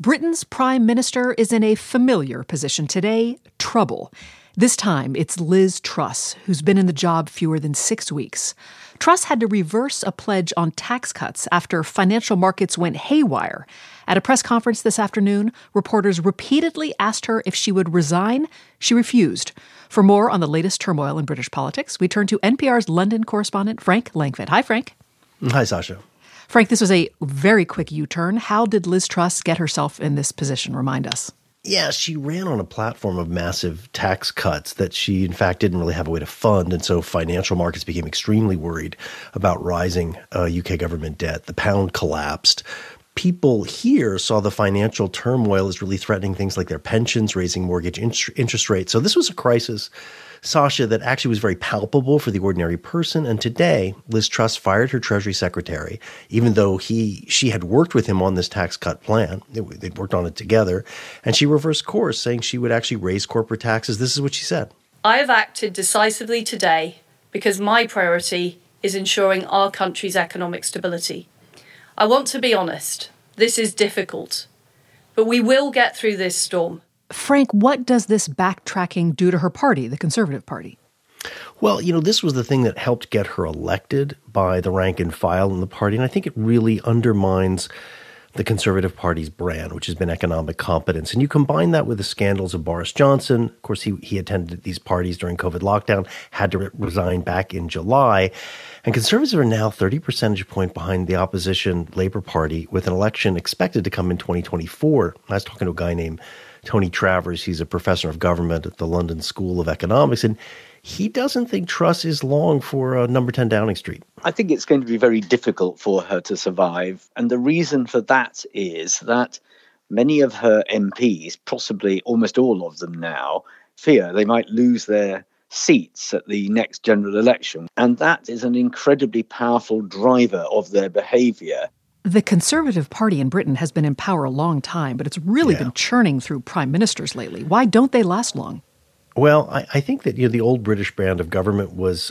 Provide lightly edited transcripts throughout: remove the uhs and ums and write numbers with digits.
Britain's Prime Minister is in a familiar position today, trouble. This time, it's Liz Truss, who's been in the job fewer than 6 weeks. Truss had to reverse a pledge on tax cuts after financial markets went haywire. At a press conference this afternoon, reporters repeatedly asked her if she would resign. She refused. For more on the latest turmoil in British politics, we turn to NPR's London correspondent, Frank Langfitt. Hi, Frank. Hi, Sasha. Frank, this was a very quick U-turn. How did Liz Truss get herself in this position? Remind us. Yeah, she ran on a platform of massive tax cuts that she, in fact, didn't really have a way to fund. And so financial markets became extremely worried about rising UK government debt. The pound collapsed. People here saw the financial turmoil as really threatening things like their pensions, raising mortgage interest rates. So this was a crisis, Sasha, that actually was very palpable for the ordinary person. And today, Liz Truss fired her Treasury Secretary, even though she had worked with him on this tax cut plan. They'd worked on it together. And she reversed course, saying she would actually raise corporate taxes. This is what she said. I have acted decisively today because my priority is ensuring our country's economic stability. I want to be honest, this is difficult, but we will get through this storm. Frank, what does this backtracking do to her party, the Conservative Party? Well, this was the thing that helped get her elected by the rank and file in the party, and I think it really undermines the Conservative Party's brand, which has been economic competence. And you combine that with the scandals of Boris Johnson. Of course, he attended these parties during COVID lockdown, had to resign back in July. And Conservatives are now 30 percentage point behind the opposition Labour Party with an election expected to come in 2024. I was talking to a guy named Tony Travers. He's a professor of government at the London School of Economics, and he doesn't think Truss is long for number 10 Downing Street. I think it's going to be very difficult for her to survive. And the reason for that is that many of her MPs, possibly almost all of them now, fear they might lose their seats at the next general election. And that is an incredibly powerful driver of their behaviour. The Conservative Party in Britain has been in power a long time, but it's really been churning through prime ministers lately. Why don't they last long? Well, I think that the old British brand of government was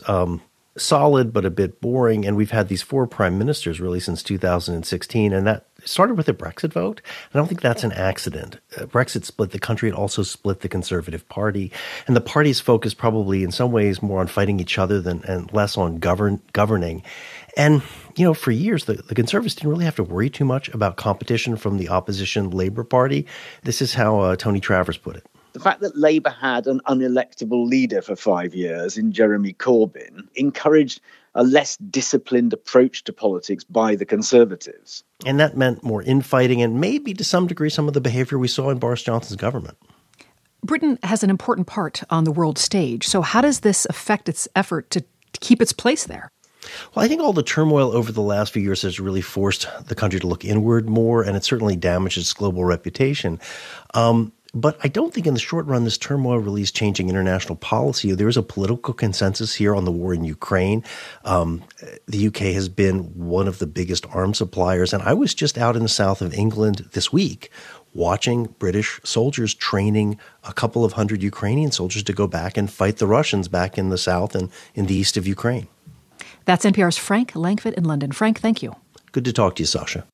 solid but a bit boring, and we've had these 4 prime ministers really since 2016, and that started with the Brexit vote. I don't think that's an accident. Brexit split the country. It also split the Conservative Party, and the party's focused probably in some ways more on fighting each other and less on governing. And, for years, the Conservatives didn't really have to worry too much about competition from the opposition Labour Party. This is how Tony Travers put it. The fact that Labour had an unelectable leader for 5 years in Jeremy Corbyn encouraged a less disciplined approach to politics by the Conservatives. And that meant more infighting and maybe to some degree some of the behavior we saw in Boris Johnson's government. Britain has an important part on the world stage. So how does this affect its effort to keep its place there? Well, I think all the turmoil over the last few years has really forced the country to look inward more, and it certainly damaged its global reputation. But I don't think in the short run this turmoil really is changing international policy. There is a political consensus here on the war in Ukraine. The UK has been one of the biggest arms suppliers. And I was just out in the south of England this week watching British soldiers training a couple of hundred Ukrainian soldiers to go back and fight the Russians back in the south and in the east of Ukraine. That's NPR's Frank Langfitt in London. Frank, thank you. Good to talk to you, Sasha.